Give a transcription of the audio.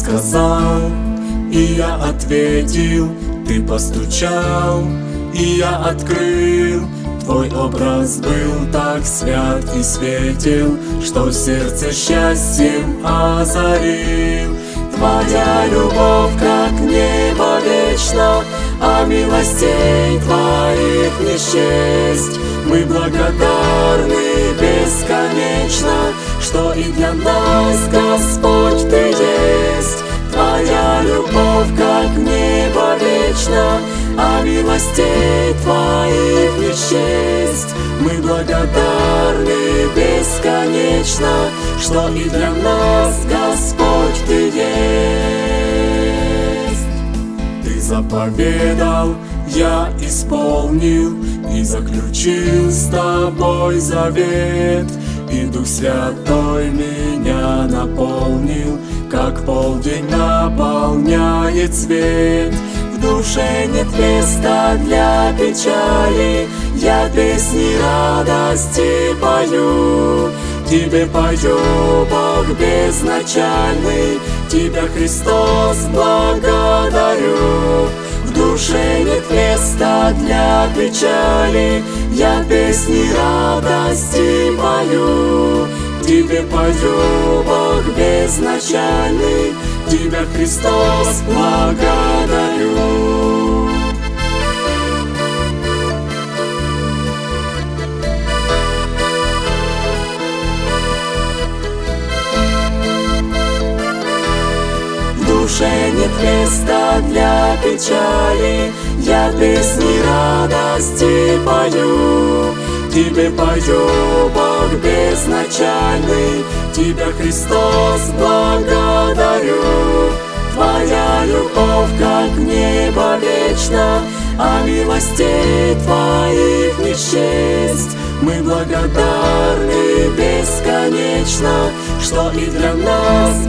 сказал, и я ответил, Ты постучал, и я открыл. Твой образ был так свят и светел, что сердце счастьем озарил. Твоя любовь, как небо вечно, а милостей Твоих не счесть. Мы благодарны бесконечно, что и для нас, Господь, Ты есть. Твоя любовь, как небо вечно, а милостей Твоих не счесть. Мы благодарны бесконечно, что и для нас, Господь, Ты есть. Ты заповедал, я исполнил и заключил с Тобой завет, и Дух Святой меня наполнил, как полдень наполняет свет. В душе нет места для печали, я песни радости пою. Тебе пою, Бог безначальный, Тебя, Христос, благодарю. В душе нет места для печали, я песни радости пою. Тебе пою, Бог безначальный, Тебя, Христос, благодарю. В душе нет места для печали, я песни радости пою. Тебе пою, Бог безначальный, Тебя, Христос, благодарю. Твоя любовь, как небо вечно, а милостей Твоих не счесть. Мы благодарны бесконечно, что и для нас,